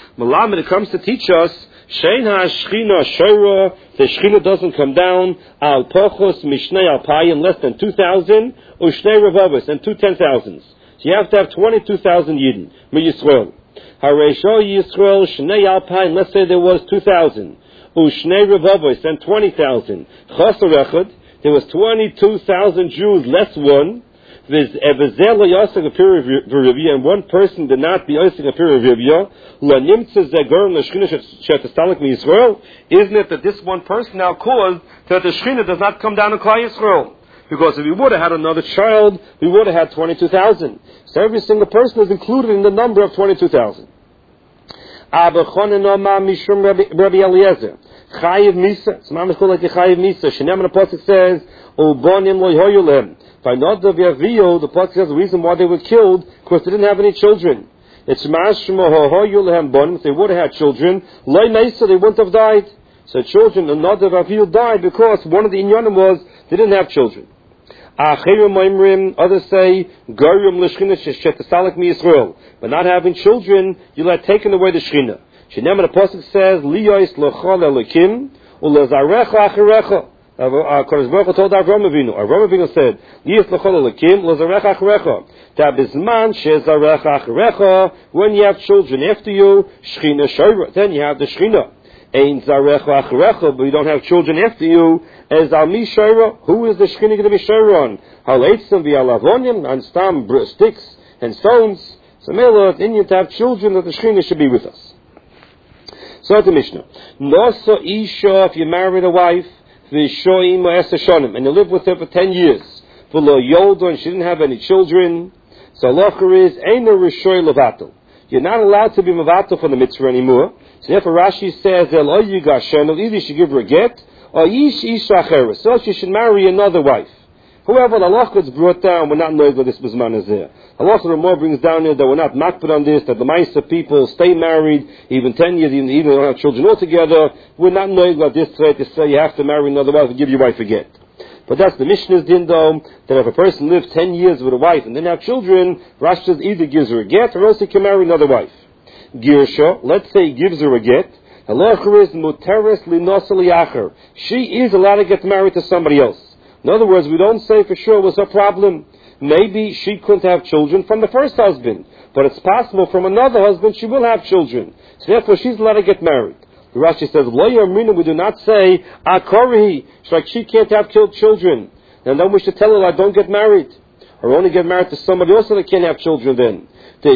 Malamed, it comes to teach us, Shein ha-shchina shora, the shchina doesn't come down, al pochos mishnei alpayin, less than 2,000, ushnei revavos, and 2 10,000s. So you have to have 22,000 Yidden, mi-Yisrael. Hareisho Yisrael, shnei alpayin, let's say there was 2,000. Ushnei revavos, and 20,000. Chasar echad, there was 22,000 Jews, less one. And one person did not be Yosef a Piri Rivya, isn't it that this one person now caused that the Shechina does not come down to Klal Yisrael? Because if we would have had another child, we would have had 22,000. So every single person is included in the number of 22,000. Rabbi Eliezer, Chayiv Misa, it's not called like the Chayiv Misa. Shenem and the Pasuk says, Ubonim lo yoyulem. By not the V'avio, the Pasuk says the reason why they were killed, because they didn't have any children. It's mashma hoyulem bonim. If they would have had children, loy meisa, they wouldn't have died. So children, another V'avio died because one of the inyanim was they didn't have children. Others say, by not having children, you'll have taken away the Shechina. Shenem and the Pasuk says, Liyos l'chol elikim, ulezarecha acharecha. Kodesh Baruch Hu told Avram Avinu. Avram Avinu said, Liyos l'chol elikim, ulezarecha acharecha. Tabizman shezarecha acharecha, when you have children after you, Shechina shayra, then you have the Shechina. Ein zarecha acharecha, but you don't have children after you, as al mi shayra, who is the Shechina going to be shayra on? Hal eitzim v'alavonim, on stam, sticks, and stones. So Mela, in you to have children, that the Shechina should be with us. So the Mishnah. Nosa isha, if you married a wife, v'shoim eseshonim, and you lived with her for 10 years. V'lo yoldo, and she didn't have any children. So halacha is, eina rishoy levato. You're not allowed to be mevato for the mitzvah anymore. So therefore Rashi says, Elo yigashenu, either you should give her a get, or yish isha acheres, so she should marry another wife. However, the halacha is brought down, we're not knowing that this bisman is there. Halacha Ramah brings down here that we're not makbid on this, that the Maisa people stay married, even 10 years, even they don't have children altogether. We're not knowing what this threat to say you have to marry another wife and give your wife a get. But that's the Mishnah's din though, that if a person lives 10 years with a wife and didn't have children, Rashi says either gives her a get or else he can marry another wife. Girsha, let's say he gives her a get, halacha is muteres linosa liacher. She is allowed to get married to somebody else. In other words, we don't say for sure it was a problem. Maybe she couldn't have children from the first husband, but it's possible from another husband she will have children. So therefore she's allowed to get married. The Rashi says, Lo yamrinu, we do not say, Akorihi, like she can't have children. And then we should tell her, don't get married. Or only get married to somebody else that can't have children then. No,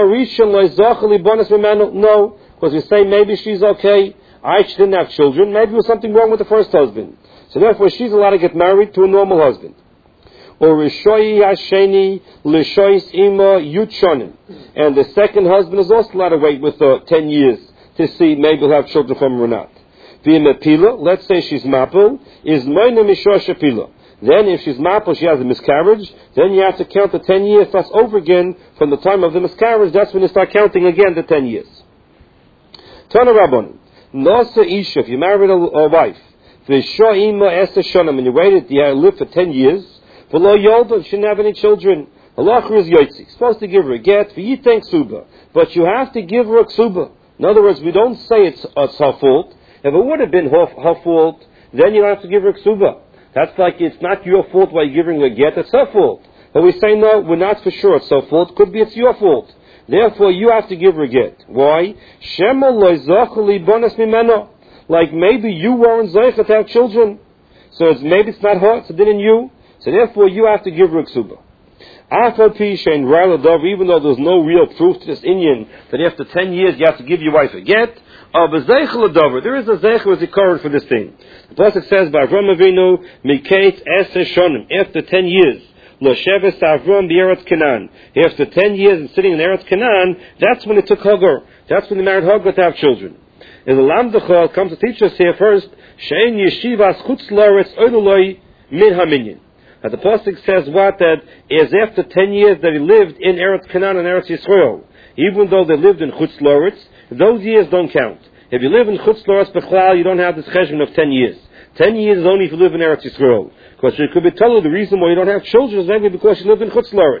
because we say maybe she's okay. She didn't have children. Maybe there was something wrong with the first husband. So therefore she's allowed to get married to a normal husband. Or Rishoyi Hasheni Lishois Ima Yutshonim. And the second husband is also allowed to wait with 10 years to see maybe he'll have children from her or not. V'imepila, let's say she's mapil, is moina mishor shapila. Then if she's mapil, she has a miscarriage, then you have to count the 10 years plus over again from the time of the miscarriage. That's when you start counting again the 10 years. Tana Rabbanim, Nosa Isha, if you married a wife, V'sho ima esa shonim, and you waited, you lived for 10 years, V'lo yolda, she didn't have any children. Halacha is yotzi. Supposed to give her a get, v'yiteng ksuba. But you have to give her a ksuba. In other words, we don't say it's her fault. If it would have been her fault, then you don't have to give her a ksuba. That's like it's not your fault while you're giving her a get, it's her fault. But we say no, we're not for sure it's her fault. Could be it's your fault. Therefore, you have to give her a get. Why? Shema lo zocheli bonas mimeno. Like maybe you weren't zeicha to have children. So maybe it's not her, it's a din in you. So therefore, you have to give her a ksuba. Even though there's no real proof to this Indian that after 10 years you have to give your wife a get, there is a zeichel as a current for this thing. The Pasuk says by Avram Avinu, Miketz Eser Shonim, after 10 years, L'sheves Avram B'Eretz Canaan. After 10 years and sitting in Eretz Canaan, that's when it took Hagar. That's when they married Hagar to have children. In the Lamdacha comes to teach us here first, Shein Yeshivas Chutz La'aretz Odoloi Min HaMinyan. Now the Pasuk says what? That is after 10 years that he lived in Eretz Canaan and Eretz Yisrael. Even though they lived in Chutz La'aretz, those years don't count. If you live in Chutz La'aretz Bechlal, you don't have this cheshbon of 10 years. 10 years is only if you live in Eretz Yisrael. Because it could be told the reason why you don't have children is maybe because you live in Chutz La'aretz.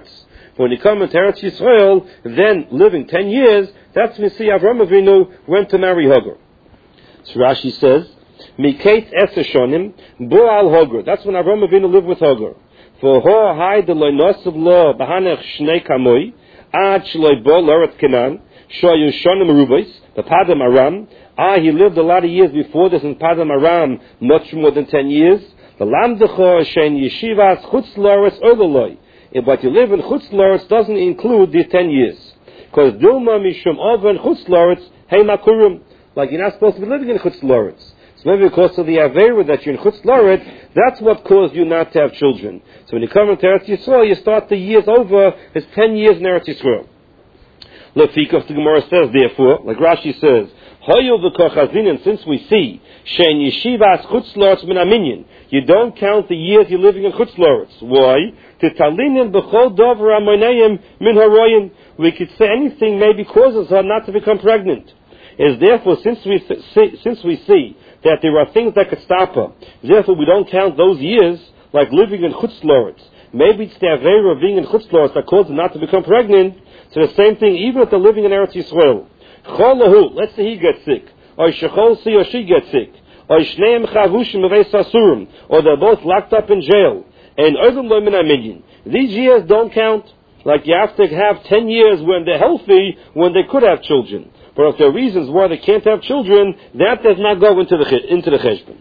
When you come into Eretz Yisrael, then living 10 years, that's when you see Avram Avinu went to marry Hagar. So Rashi says, Mikate Eseshonim, Bo al Hagar. That's when Avram Avinu lived with Hagar. For ho hai de loy nosav lo bahanech shnei kamoi, ad shloi bo l'eretz Canaan, shoyu shonim rubais, the Padam Aram. He lived a lot of years before this in Padam Aram, much more than 10 years. The lamdecho shein yeshivas chutz l'eretz olaloi. But you live in chutz l'eretz doesn't include these 10 years. Because Dilma Mishum Oven Chutz Loretz Hey Makurim. Like you're not supposed to be living in Chutz Loretz. So maybe because of the Avera that you're in Chutz Loretz, that's what caused you not to have children. So when you come into Eretz Yisrael, you start the years over as 10 years in Eretz Yisrael. Lefikov, the Gemara says, therefore, like Rashi says, Hoyel v'kochazinin, since we see, Shein Yeshivas Chutz Loretz min Aminyan, you don't count the years you're living in Chutz Loretz. Why? Titalinin b'chol dover amonayim min haroyin. We could say anything maybe causes her not to become pregnant. Is therefore, since we see that there are things that could stop her, therefore we don't count those years like living in Chutz Loretz. Maybe it's the Avera of being in Chutz Loretz that causes her not to become pregnant. So the same thing, even if they're living in Eretz Yisrael. Cholahu, let's say he gets sick, or Shechol si or she gets sick, or Shneim chavushim meveis asurim, or they're both locked up in jail, and Odom lo min aminyan. These years don't count. Like you have to have 10 years when they're healthy, when they could have children. But if there are reasons why they can't have children, that does not go into the cheshbon.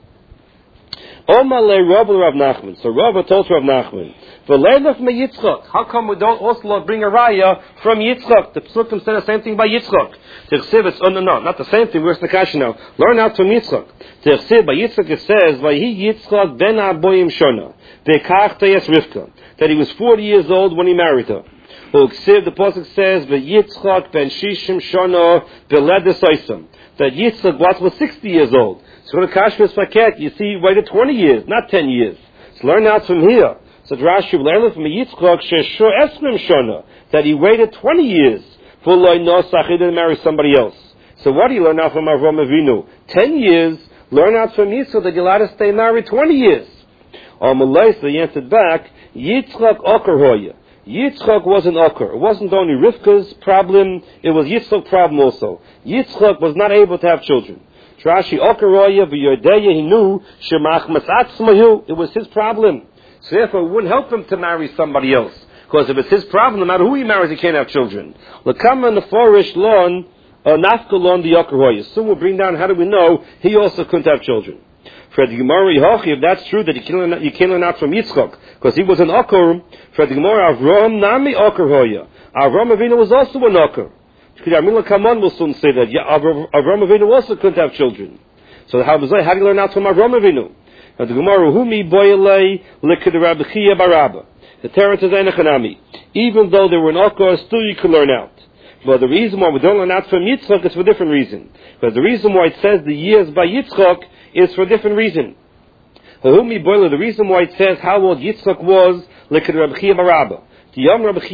Omale Rav Rav Nachman. So Rav told Rav Nachman, "V'leilach me Yitzchak." How come we don't also bring a raya from Yitzchak? The Pesukim said the same thing by Yitzchak. Tichsiv, it's no, not the same thing. Where's the kasha now? Learn out from Yitzchak. Tichsiv by Yitzchak it says, "Vayhi Yitzchak ben aboyim shona ve'kach tayes Rivka," that he was 40 years old when he married her. Uksiv, the pasuk says, "V'Yitzchak ben shishim shona v'ledes oisam," that Yitzchak was 60 years old. So the Kashmir Paket, you see, he waited 20 years, not 10 years. So learn out from here. So Rashi learned from Yitzchak sheshur esrim shona, that he waited 20 years for loy nosach, he didn't marry somebody else. So what do you learn out from Avram Avinu? 10 years. Learn out from Yitzchak that you're allowed to stay married 20 years. So he answered back, Yitzchak oker hoya. Yitzchak was an oker. It wasn't only Rivka's problem, it was Yitzchak's problem also. Yitzchak was not able to have children. Rashi Okaroya v'yodeya, he knew shemach masatzmahu. It was his problem. So therefore, it wouldn't help him to marry somebody else, because if it's his problem, no matter who he marries, he can't have children. L'kama neforish lon nafkalon the Okaroya. Soon we'll bring down how do we know he also couldn't have children. For the Gemara Yehochi, if that's true that you can't learn out from Yitzchak, because he was an oker. For the Gemara Avram nami Okaroya. Avram Avinu was also an oker. Amila Kaman will soon say that Avram Avinu also couldn't have children. So how do you learn out from Avram Avinu? Now the Gemara Humi Boyalei Likid Rabbi Chia Barabba. The Teretz is Enechanami. Even though they were an Okkar, still you could learn out. But the reason why we don't learn out from Yitzchak is for a different reason. Because the reason why it says the years by Yitzchak is for a different reason. Humi Boyalei, the reason why it says how old Yitzchak was Likid Rabbi Chia Barabba. How come the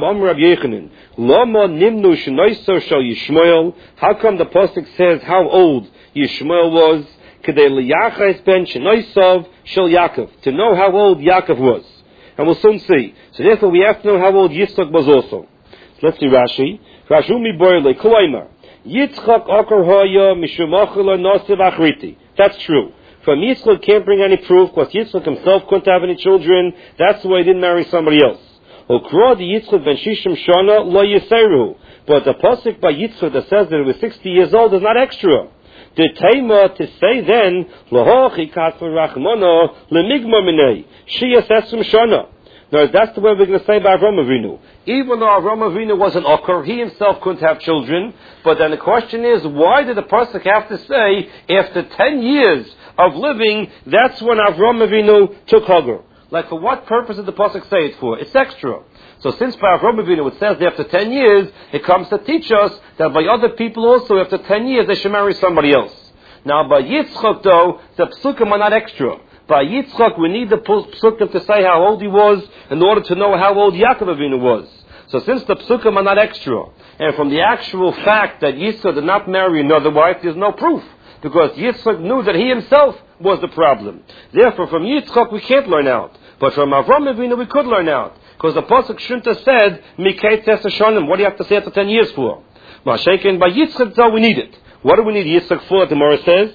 pasuk says how old Yishmael was? To know how old Yaakov was. And we'll soon see. So therefore we have to know how old Yitzchak was also. So let's see Rashi. That's true. From Yitzchak can't bring any proof because Yitzchak himself couldn't have any children. That's why he didn't marry somebody else. But the pasuk by Yitzchak that says that he was 60 years old is not extra. The Taima to say then, no, that's the way we're going to say by Avram Avinu. Even though Avram Avinu was an oker, he himself couldn't have children. But then the question is, why did the pasuk have to say after 10 years of living, that's when Avram Avinu took Hagar? Like, for what purpose did the pasuk say it for? It's extra. So since by Avram Avinu it says that after 10 years, it comes to teach us that by other people also, after 10 years, they should marry somebody else. Now, by Yitzchak, though, the psukim are not extra. By Yitzchak, we need the psukim to say how old he was in order to know how old Yaakov Avinu was. So since the psukim are not extra, and from the actual fact that Yitzchak did not marry another wife, there's no proof. Because Yitzchak knew that he himself was the problem. Therefore, from Yitzchak we can't learn out. But from Avram Avinu we could learn out. Because the pasuk shouldn't have said Mikei Tes Hashanim. What do you have to say after 10 years for? Mashaken by Yitzchak, so we need it. What do we need Yitzchak for? The Gemara says,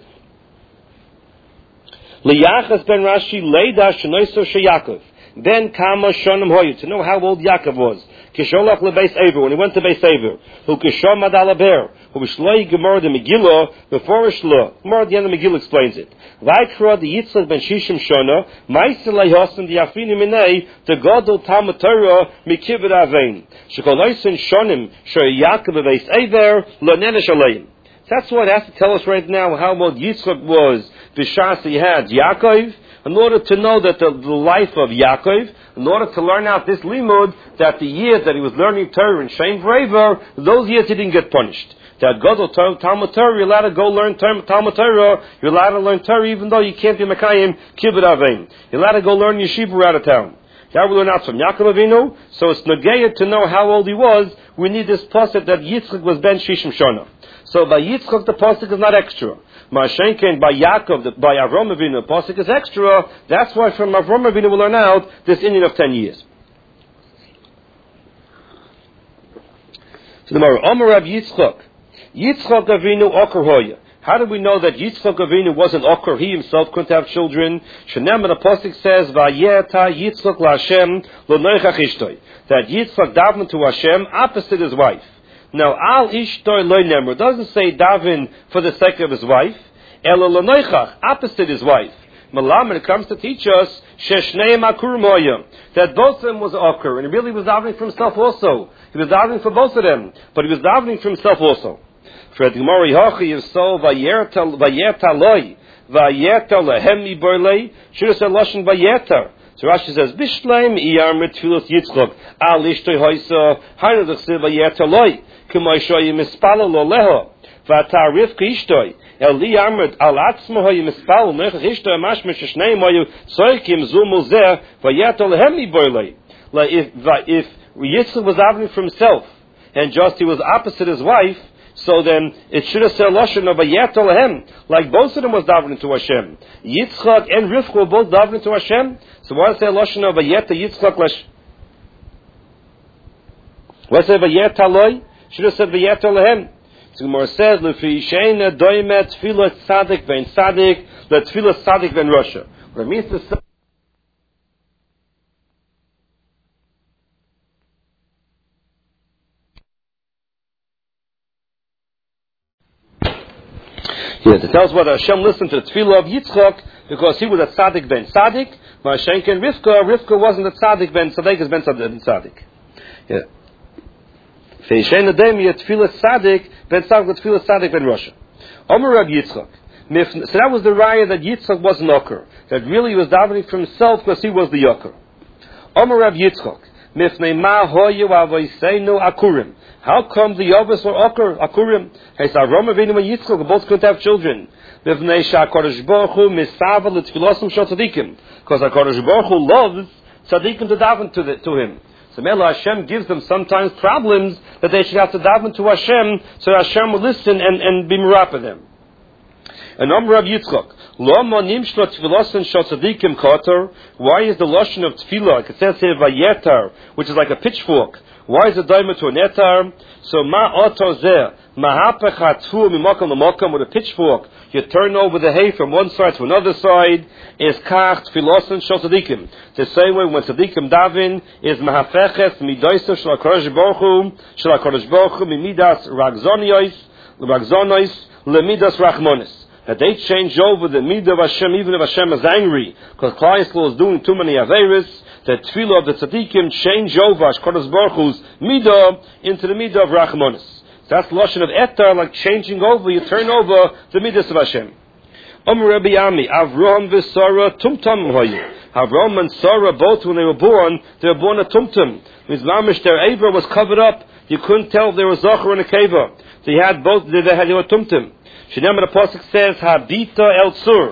Liyachas ben Rashi Leida Shenoiso Sheyakov. Then Kama Shonim Hoyu, to know how old Yaakov was. Kisholach lebeis Ever, when he went to Beis Ever. Who Kishom Adalaber. Who Bishloi Gemara the Megillah, before Shlo. Gemara at the end of Megillah explains it. Vaikra the Yitzchak ben Shishim Shona, Maiselei Hosim the Afini Minei, the Godel Talmud Torah, Mikibed Avein. Shekoloisen Shonim, Shoy Yaakov beis Ever, Lo Nenesh Aleim. That's what it has to tell us right now how old Yitzchak was. B'shas he had Yaakov, in order to know that the life of Yaakov, in order to learn out this limud, that the years that he was learning Torah in Shem V'Rever, those years he didn't get punished. That Gadol Talmud Torah, you're allowed to go learn Talmud Torah, you're allowed to learn Torah even though you can't be Mekayim Kibbut Avein. You're allowed to go learn Yeshiva out of town. That we learn out from Yaakov Avinu, so it's Nageya to know how old he was, we need this pasuk that Yitzchak was ben Shishim Shana. So by Yitzchak the pasuk is not extra. Mashenken by Yaakov, by Avram Avinu, the pasuk is extra. That's why from Avram Avinu we'll learn out this Indian of 10 years. So the Gemara, Omer Rav Yitzchak Avinu Oker Hoya. How do we know that Yitzchak Avinu wasn't Oker? He himself couldn't have children. Shenem, the pasuk says, Vayeta Yitzchak LaHashem L'noichach Ishtoi. That Yitzchak davened to Hashem opposite his wife. Now, Al Ishtoi Lo Nemer doesn't say daven for the sake of his wife. Elo L'noichach, opposite his wife. Malam, when it comes to teach us, Sheshneim Akur Moya, that both of them was Oker, and he really was davening for himself also. He was davening for both of them, but he was davening for himself also. For the Gemara Yochi is so Vayeta Loi, Vayeta Lehem Iborlei, should have said Lashon Vayeta. So Rashi says, Bishleim Iyar Mitfilos Yitzchok, Al Ishtoi Hoysa, Hainu Dechsev Vayeta Loi, K'may Shoyi Mispalo Lo Leho, Vata Rivka Ishtoi, El Li Amrit Al Atzmo Hoyi Mispalo, Nechach Ishtoi Mashmish Shneim Hoyu, Soikim Zumu Zeh, Vayeta Lehem Iborlei. Like if Yitzchok was davening for himself, and just he was opposite his wife, so then it should have said Lashon of Vayeta Lehem, like both of them was davening to Hashem. Yitzchak and Rivka were both davening to Hashem. So why say Lashon of Vayeta Yitzchak Lash? Why say Vayeta Loi? Should have said Vayeta Lehem. So Gemara says, Lefi Sheina Doimet Tfilas Tzadik Ben Tzadik, Let Tfilas Tzadik Ben Rasha. What it means to say. Yes, it tells what Hashem listened to the tefillah of Yitzchak because he was a tzaddik ben tzaddik. Mashenk and Rivka wasn't a tzaddik ben tzaddik, it's ben tzaddik. Yeah. Feishen adem yet tefillah tzaddik ben tzaddik ben Rasha. Omer Rav Yitzchak. So that was the raya that Yitzchak wasn't Oker. That really he was davening for himself because he was the Oker. Omer Rav Yitzchak. Mifnei ma hoyu avoseinu akurim. How come the Yavas were akurim? Hey, so Avram Avinu and Yitzchak both couldn't have children. Mifnei sha'Kadosh Baruch Hu misava l'tfilosim shel tzadikim. Because HaKadosh Baruch Hu loves tzadikim to daven to him. So Mela Hashem gives them sometimes problems that they should have to daven to Hashem, so Hashem will listen and be merapah them. And Omer Rav Yitzchak, Lo monim shlo tfilosim shel tzadikim kotor. Why is the lashon of tefillah, like it says here, vayetar, which is like a pitchfork? Why is it daima to an etar? So ma oto zeh, mahapech hatfu mimokam lemokam, with a pitchfork, you turn over the hay from one side to another side, is kach tfilosim shel tzadikim. The same way when tzadikim davin, is mahafeches midoiso shel HaKadosh Baruch Hu, mimidas ragzonois, lemidas rachmonis. That they change over the midah of Hashem, even if Hashem is angry, because Klal Yisrael is doing too many averis. The tefillah of the tzaddikim change over HaKadosh Baruch Hu's midah into the midah of rachmonis. That's the lashon of etar, like changing over. You turn over the midas of Hashem. Omer Rabbi Ami, Avram v'Sara tumtum hoyu. Avram and Sarah, both when they were born a tumtum. Means mamish, their aver was covered up. You couldn't tell if they were zocher and a keva. They were tumtum. Shinam the pasuk says, Habita el sur.